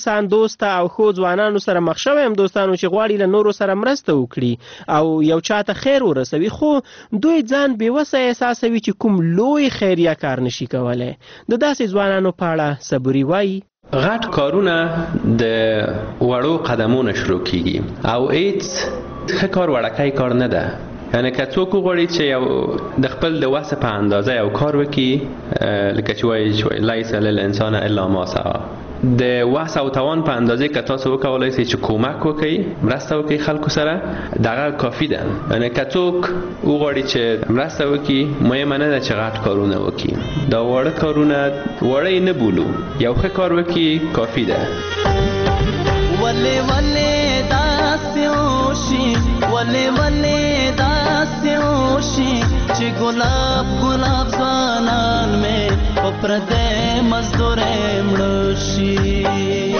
انسان دوسته او ښو ځوانانو سره مخ شوی یم دوستانو چې غواړي له نورو سره مرسته وکړي او یو چاته خیر ورسوي، خو دوی ځان بېوسه احساسوي چې کوم لوی خیریه کار نشي کولی. د داسې ځوانانو په اړه صبوري وایي غټ کارونه د وړو قدمونو شروع کیږي او هیڅ ښه کار وړکی کار نه ده. یعنی که څوک وغواړي چې یو د خپل د وس په اندازه یو کار وکړي، لکه چې وایي لیس للانسان الا ما سعی، د وس او توان په اندازه که تاسو وکولای شئ چې کومک وکړئ، مرسته وکړئ خلکو سره، دغه کافي ده. یعنی که څوک وغواړي چې مرسته وکړي، مهمه نه ده چې غټ کارونه وکړي، دا واړه کارونه واړه نه بولو، یو ښه کار وکړي کافي ده. ولی ولی داسې وشي، ولی ولی داسې وشي چې ګلاب ګلاب ځوانان مې په پردی مزدورۍ مړه شي.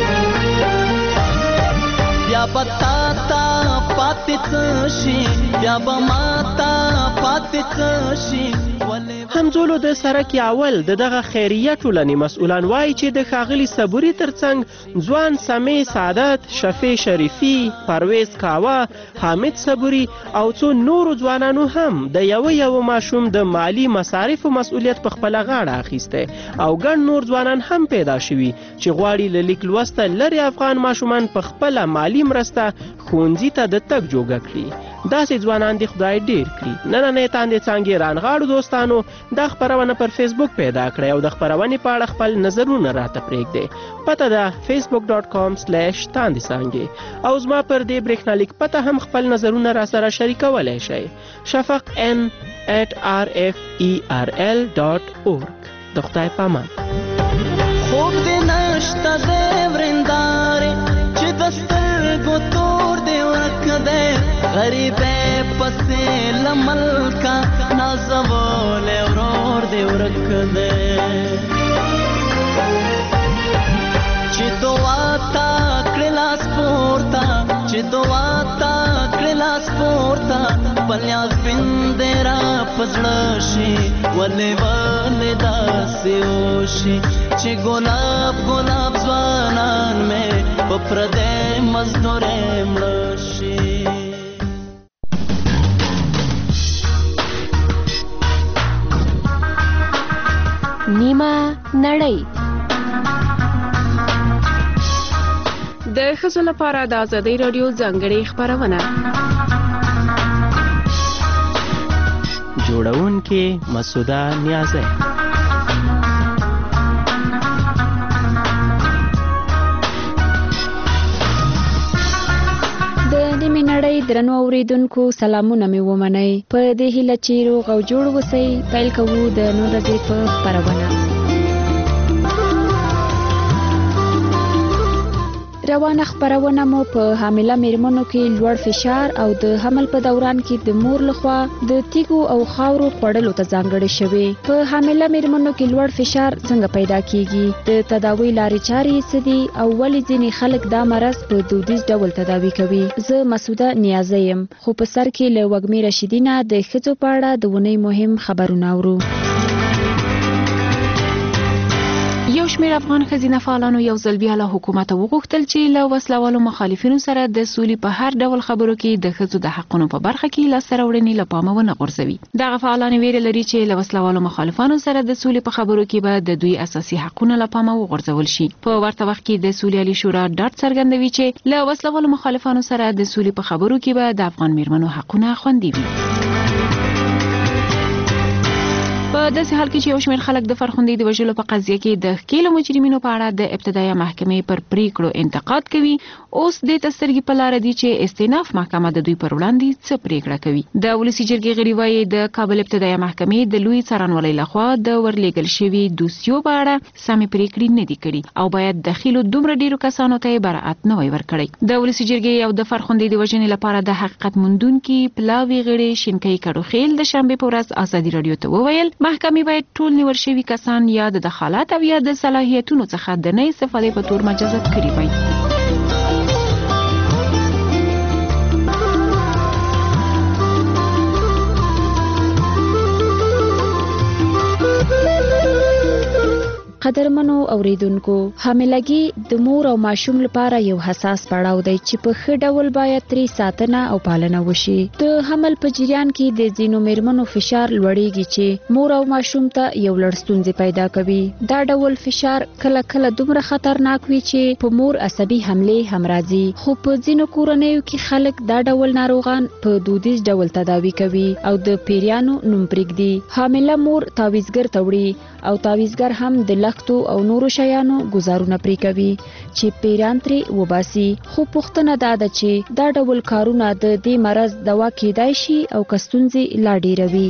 بیا به تا ته پاتې څه شي، بیا به ما ته پاتې څه شي. همزولو د سرک اول د دغه خیریه ټولنې مسؤلان وایي چې د ښاغلي صبوري ترڅنګ ځوان سمیع سعادت، شفیع شریفي، پرویز کاوه، حامد صبوري او څو نورو ځوانانو هم د یو ماشوم د مالی مصارفو مسؤلیت په خپله غاړه اخیستی او ګڼ نور ځوانان هم پیدا شوي چې غواړي له لیک لوسته لرې افغان ماشومان په خپله مالی مرسته ښوونځي ته د تګ جوګه کړي. داسې ځوانان دې خدای ډیر کړي. نننۍ تاندې څانګې رانغاړو دوستانو، دا خپرونه پر فیسبوک پیدا کړئ او د خپرونې په اړه خپل نظرونه راته پرېږدئ. پته ده facebook.com/تاندې څانګې او زما پر دې برېښنالیک پته هم خپل نظرونه را سره شریکولی شئ. shafaq@rferl.org. د خدای په امان. خوب دې نشته دی ورندارې چې د سترګو تور دې ورک دی، غریبې پسې له ملکه نازولی ورور دې ورک دی. چې دعا تا کړې لاس پورته، چې دعا تا کړې لاس پورته، پلیاز بندې را په زړه شي، ولې ولې داسې وشي چې ګلاب ګلاب ځوانان مې په پردی مزدورۍ مړه شي. نیمه نړۍ د ښځو لپاره د ازادۍ راډیو ځانګړې خپرونه. جوړونکې مسعوده نیازی. د نیمې نړۍ درنو اوریدونکو سلامونه مې ومنئ. په دې هیله چې روغ او جوړ اوسئ، پیل کوو د نن ورځې په خپرونه. روانه خپرونه مو په حامله میرمنو کې لوړ فشار او د حمل په دوران کې د مور لخوا د تیږو او خاورو خوړلو ته ځانګړې شوې. په حامله میرمنو کې لوړ فشار څنګه پیدا کیږي، د تداوی لارې چارې څه دي او ولې ځینې خلک دا مرض په دودیز ډول تداوی کوي. زه مسعوده نیازی یم، خو په سر کې له وږمې رشیدینه د ښځو په اړه د ونې مهم خبرونه اورو. یو شمېر افغان ښځینه فعالانو یو ځل بیا له حکومته وغوښتل چې له وسلوالو مخالفینو سره د سولې په هر ډول خبرو کې د ښځو د حقونو په برخه کې لاسته راوړنې له پامه ونه غورځوي. دغه فعالان ویره لري چې له وسلوالو مخالفانو سره د سولې په خبرو کې به د دوی اساسي حقونه له پامه وغورځول شي. په ورته وخت کې د سولې عالی شورا ډاډ څرګندوي چې له وسلوالو مخالفانو سره د سولې په خبرو کې به د افغان میرمنو حقونه خوندي وي. په داسې حال کې چې یو شمېر خلک د فرخندې د وژلو په قضیه کې د ښکېلو مجرمینو په اړه د ابتدایي محکمې پر پریکړو انتقاد کوي، اوس دې ته سترګې په لاره دي چې استیناف محکمه د دوی پر وړاندې څه پریکړه کوي. د ولسي جرګې غړي وایي د کابل ابتدایي محکمې د لوی څارنوالۍ لخوا د ورلېږل شوي دوسیو په اړه سمې پریکړې نه دي کړي او باید دخیلو دومره ډیرو کسانو ته براءت نه وای ورکړی. د ولسي جرګې او د فرخندې د وژنې لپاره د حقیقت موندونکي پلاوي غړي شینکۍ کډوخیل د شنبې په ورځ ازادي راډیو ته وویل محکمې باید ټول نیول شوي کسان یا د دخالت او یا د صلاحیتونو څخه د نه استفادې په تور مجازات کړي وای. قدرمنو اوریدونکو، حاملګي د مور او ماشوم لپاره یو حساس پړاو دی چې په ښه ډول باید ترې ساتنه او پالنه وشي. د حمل په جریان کې د ځینو میرمنو فشار لوړیږي چې مور او ماشوم ته یو لړ ستونزې پیدا کوي. دا ډول فشار کله کله دومره خطرناک وي چې په مور عصبي حملې هم راځي. خو په ځینو کورنیو کې خلک دا ډول ناروغان په دودیز ډول تداوي کوي او د پیریانو نوم پرېږدي. حامله مور تعویزګر ته وړي او تعویزګر هم د لختو او نورو شیانو گزارونه پرې کوي چې پیران ترې وباسي. خو پوښتنه دا ده چې دا ډول کارونه د دې مرض دوا کېدای شي او که ستونزې لا ډېروي.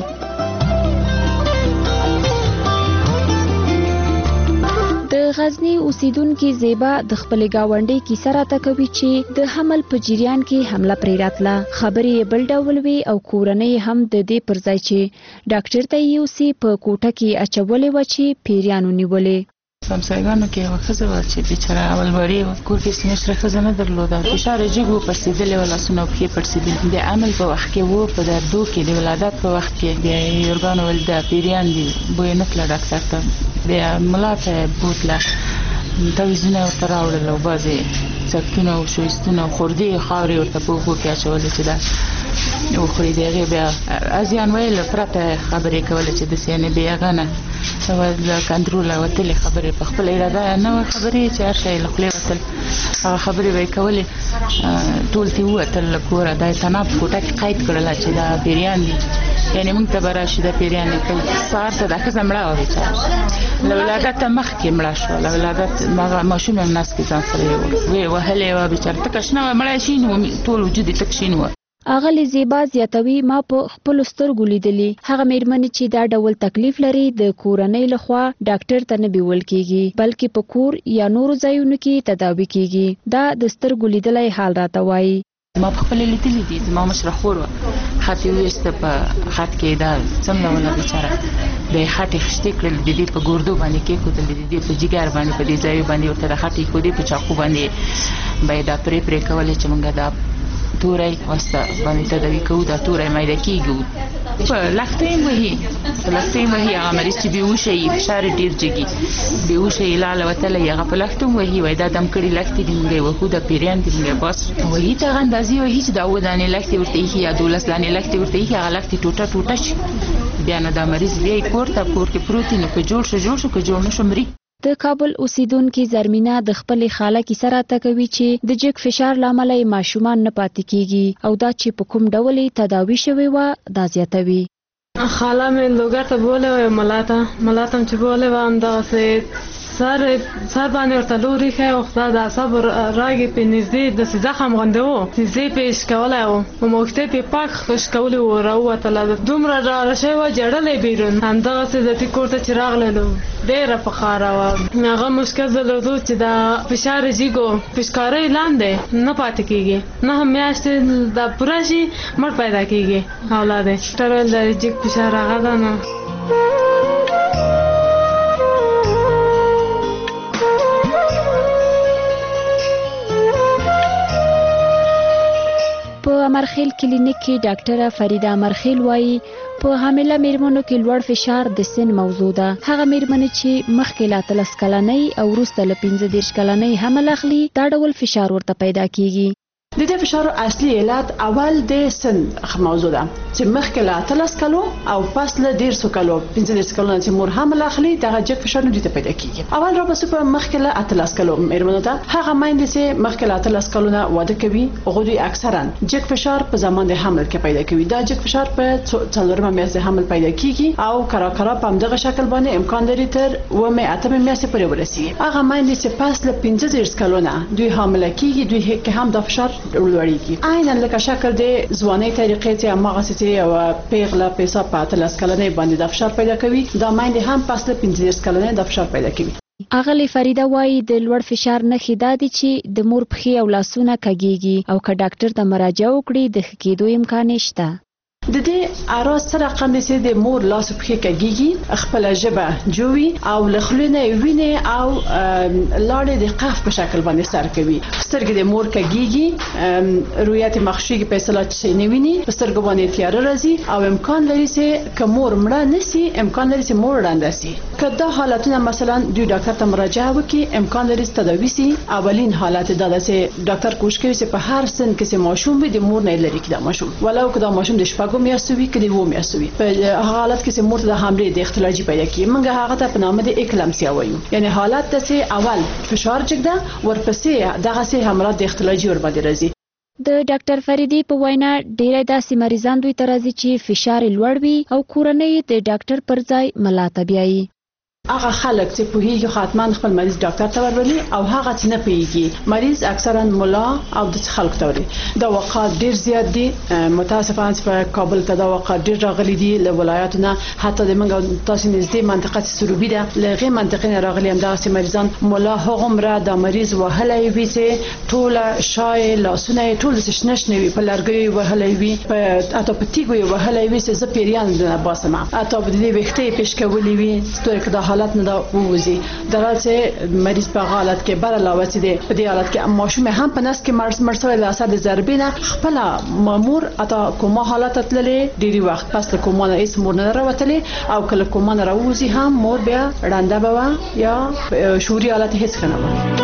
د غزنی اوسیدونکي زیبا د خپلې ګاونډۍ کیسه راته کوي چې د حمل په جریان کې حمله پرې راتله. خبرې یې بل ډول وي او کورنۍ هم د دې پر ځای چې ډاکټر ته یې یوسي په کوټه کې اچولې وه چې پیریانو نیولې. همسایګانو کې یوه ښځه وه چې بیچاره اولواري وه، کور کې سمشره ښځه نه درلوده، فشار یې جګ و، پړسېدلې وه، لاسونه او پښې پړسېدلې. د حمل په وخت کې و، په دردو کې د ولادت په وخت کې بیا یې یورګانو ویل دا پیریان دي، بوی نه تله ډاکټر ته. بیا ملا ته بوتله، تعویزونه ورته راوړل او بعضې سکتونه او شویستونه او خوردې خاورې ورته په اوښو کې اچولې چې دا وخوري. د هغې بیا ازیان ویل پرته خبرې کولې چې داسې یعنې بې هغه نه له کنټروله وتلې خبرې، په خپله اراده نه وه خبرې چې هر شی له خولې وتل، هغه خبرې به یې کولې. ټول ترې ووتل له کوره، دا یې تناب په کوټه کې قید کړله چې دا پیریان دي، یعنې موږ ته به راشي دا پیریان دي. سهار ته دا ښځه مړه وه بیچاره، له ولادته مخکې مړه شوه. له ولادت هغه ماشوم هم نس کې ځان سره ویې وهلې وه بیچاره، تکه شنه وه، مړه شین وه، ټول وجود یې تک شین وه. اغلې زیبا زیاتوي ما په خپلو سترګو لیدلي هغه میرمنې چې دا ډول تکلیف لري د کورنۍ لخوا ډاکټر ته نه بیول کیږي بلکې په کور یا نورو ځایونو کې تداوي کیږي. دا د سترګو لیدلی حال راته وایي. ما په خپله لیدلي دي، زما مشره خور وه، خط یې وویسته په خط کې دا څمله وله بیچاره، د یې خط یې خشتې کړل، د دې په ګردو باندې کېښودل، د دې په جګر باندې په دې ځایو باندې ورته د خط ایښودې، په چاقو باندې به یې دا پرې کولې چې موږ دا توری واسطه باندې تداوي کوو، دا توری میده کېږو. په لښته یې وهي، په لښته یې وهي. هغه مریض چې بېهوشه یي، فشار یې ډېر جګي، بېهوشه یې لاله وتلی، هغه په لښته وهي، وایي دا دم کړي لښتې دي، موږ یې وهو، دا پیریان دي، موږ یې بس وهي. ته هغه اندازې وهي چې دا 7 دانې لښتې ورته ایښي یا 12 دانې لښتې ورته ایښي، هغه لښتې ټوټه ټوټه شي. بیا نو دا مریض بیا یې کور کې پروت وي، نو که جوړ شو که جوړ نه شو مري. د کابل اوسیدونکي زرمینه د خپلې خاله کیسه راته کوي چې د جګ فشار له امله یې ماشومان نه پاتې کیږي او دا چې په کوم ډول تداوي شوې وه دا زیاتوي. خاله مې لوګر ته بولې وه، ملا ته چې بولې وه همدغسې سر باندې ورته لوري ښی او خدای د اعصابو راګې پې نږدې داسې زخم غوندې و، نږدې پې اشکولی و، موږتې پې پاک اشکولي و، راووتله، دومره ډاره شوې وه، جړلی بیرون. همدغسې د کور ته چې راغللو ډېره پخاره وه. هغه مشکل درلودو چې دا فشار یې جګ و، پشکارۍ لاندې نه پاتې کېږي، 9 میاشتې دا پوره شي مړ پیدا کېږي اولاد یې. ډاکټر ویل دا جګ فشار هغه ده نه. په امرخیل کلینیک کې ډاکټره فریده امرخیل وایي په حامله میرمنو کې لوړ فشار د سن موضوع ده. هغه میرمنې چې مخکې له 13 کلنۍ او وروسته له 15 کلنۍ حمل اخلي دا ډول فشار ورته پیدا کیږي. د دې فشار اصلي علت اول د سن موضوع ده چې مخکې له 13 کلو او پس له 13 کلو 15 کلو چې مور حمل اخلي دغه جګ فشار نه دی پیدا کیږي. اول را بس په مخکې له 13 کلو میرمنو ته هغه مایندې چې مخکې له 13 کلو نه واده کوي هغه دوی اکثرا جګ فشار په زمان د حمل کې پیدا کوي. دا جګ فشار په 4 میاشتې حمل پیدا کیږي او کرا په همدغه شکل باندې امکان لري تر 8 میاشتې پورې ورسیږي. هغه مایندې چې پس له 15 کلو نه دوی حامل کیږي دوی کې هم دا فشار لوړیږي. عین لکه شکل د ځوانۍ طریقې ته هغه څه یو پیغله پیسا په 13 کلنۍ باندې د فشار پیدا کوي دا مایندې هم پس له 15 کلنۍ د فشار پیدا کوي. اغلی فریده وایي د لوړ فشار نښې دا دي چې د مور پښې او لاسونه کږیږي او که ډاکټر ته مراجعه وکړي د ښه کېدو امکان شته. د دې اراز سره رقم دي چې د مور لاس په کې کېږي خپل ژبه جوړي او لخلونه ویني او لاړې د قف په شکل باندې سر کوي سترګې د مور کېږي رؤیت مخشوقي په اصطلاح چې نه ویني سترګې باندې تیار راځي او امکان لري چې کومور مړه نسی امکان لري چې مور وړاندې سي کله حالتونه مثلا دوی ډاکټر ته مراجعه وکړي امکان لري تداوی سي اولین حالت دا ده چې ډاکټر کوشش کوي چې په هر سن کې چې ماشوم وي د مور نه لري کې دا ماشوم ولو که دا ماشوم د شپږو میاشتو وي کې د وو میاشتو وي په حالت کې چې مور ته د حمله د اختلاجي پیدا کیږي موږ هغه ته په نامه د اکلامسیا وایو یعنی حالت ته چې اول فشار جګده ورپسې دغه سه همراه د اختلاجي ور باندې راځي د ډاکټر فریدي په وینا ډیری داسې مریضان دوی ته راځي چې فشار لوړ وي او کورنۍ د ډاکټر پر ځای ملاته بیایي هغه خلک چې په هیڅ خاتمان خپل مریض ډاکټر ته ورولي او هغه چې نه پیږي مریض اکثرا مولا او د خلک توري دا وقایع ډیر زیات دي متاسفانه په کابل کې دا وقایع ډیر راغلي دي له ولایتونو حتی د منګو تاسو نږدې منطقه سروبي ده لغه منطقه راغلي هم دا چې مریضان مولا هغمره د مریض وهلې وي چې ټول شای لاسونه ټول شنش نه وي په لارګي وهلې وي په اته پتیګو وهلې وي چې زپیریان د باسمه اته په دې وخته پیش کولې وي ستوري کدا حالت نه دا ووزي درته مریض په حالت کې بر علاوه چې دی په دې حالت کې ماشوم هم په نس کې مرسوي د اثر د ضربې نه خپل مامور اته کومه حالت تللې ډيري وخت پس له کومه ایس مور نه راوتلې او کله کومه نه راوځي هم مور بیا رانده بوا یا شوري حالت هیڅ کنه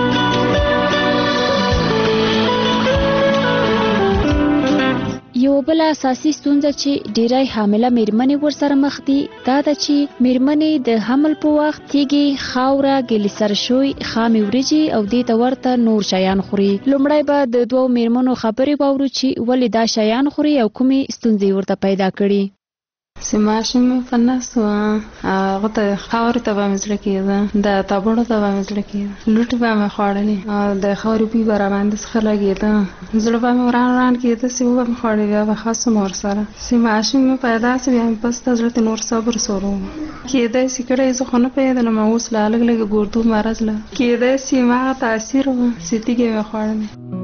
یو بل اساسي ستونزه چې ډیری حامله میرمنې ورسره مخ دي دا ده چې میرمنې د حمل په وخت تیږي خاوره ګلیسرشوي خامي وريجي او دې ته ورته نور شیان خوري لومړی به د دوو میرمنو خبرې واورو چې ولې دا شیان خوري او کومې ستونزې ورته پیدا کړي سماشم فناس هغه ته خاور ته به مزل کېده د تابوړو ته به مزل کېده لوټ به مې خوړلې د خاورې پی برا باندې څخه لګېده زړه به مې وران کېده چې به مې خوړلې بیا به خاص مور سره سماشم پیدا سي بیا پس ته زړه نور صبر سورو کېده چې کړه زه خو نه پیدا نه اوس لا لګ لګ ګوردو مرز له کېده چې ما تاثیر ستیګې مې خوړلې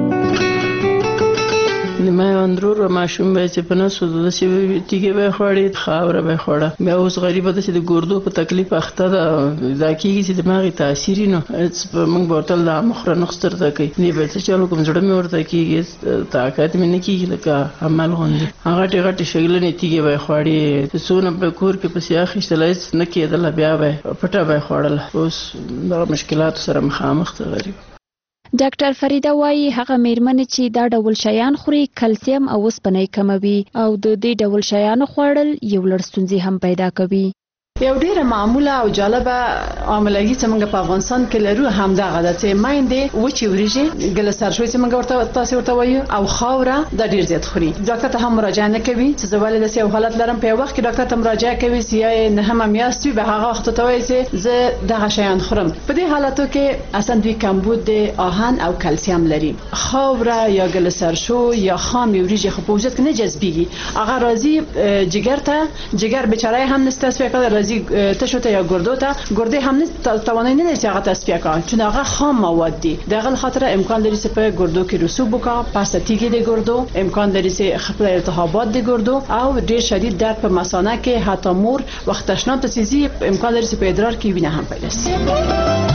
ما اندرور و ماشوم به چې په نسو د چې تیګه به خوړې خاوره به خوړه بیا اوس غریب ده چې د ګردو په تکلیف اخته ده دا کیږي چې دماغي تاثیر نه موږ بوتل د مخره نخستر ده کوي نه به چې چلو کوم جوړه مې ورته کیږي طاقت مې نه کیږي لکه عمل غوندي هغه ټیغه شګلنې تیګه به خوړې سونه په کور کې پسې اخیستلای نه کېدل بیا به پټه به خوړل اوس دا مشکلات سره مخامخ ته غریب ډاکټر فریده وايي هغه میرمنې چې دا ډول شیان خوري کلسیم او اوسپنه کموي او د دې ډول شیانو خوړل یو لړ ستونزې هم پیدا کوي یو ډیره معموله او جالبه عاملګي چې موږ په افغانستان کې لرو هم دا غدا چې مایندې وچی وريجي ګلسر شوي چې موږ ورته تاسو ورته وایو او خاوره د ډیر زیات خوري ډاکټر ته هم مراجعه نه کوي چې زوال د سیو حالت لرم په وخت کې ډاکټر ته مراجعه کوي چې نه هم میاستوي به هغه وخت ته وایي چې زه دغه شیان خورم په دې حالاتو کې اصلا دوی کمبود د آهن او کلسیم لري خاوره یا ګلسر شو یا خام وريجي خو په وجود کې نه جذبيږي هغه راځي جګر ته جګر بیچاره هم نستسوي کړه راځي تشوته یا ګردو هم نه توانای نه لري هغه تصفیه کړي چې هغه خام مواد دي دغه خاطر امکان لري چې په ګردو کې رسوب وکړي پس تیږي د ګردو امکان لري چې خپل التهابات د ګردو او ډیر شدید درد په مثانه کې حتی مور وخت تشناب ته سيزي امکان لري چې په ادرار کې وینه هم پیدا شي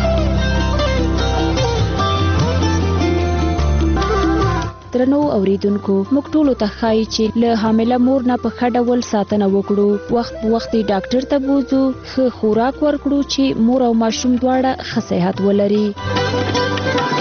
درنو اوریدونکو موږ ټول ته خای چې له حامله مور نه په خډول ساتنه وکړو وخت په وخت ډاکټر ته بوزو خو خوراک ورکړو چې مور او ماشوم دواړه ښه صحت ولري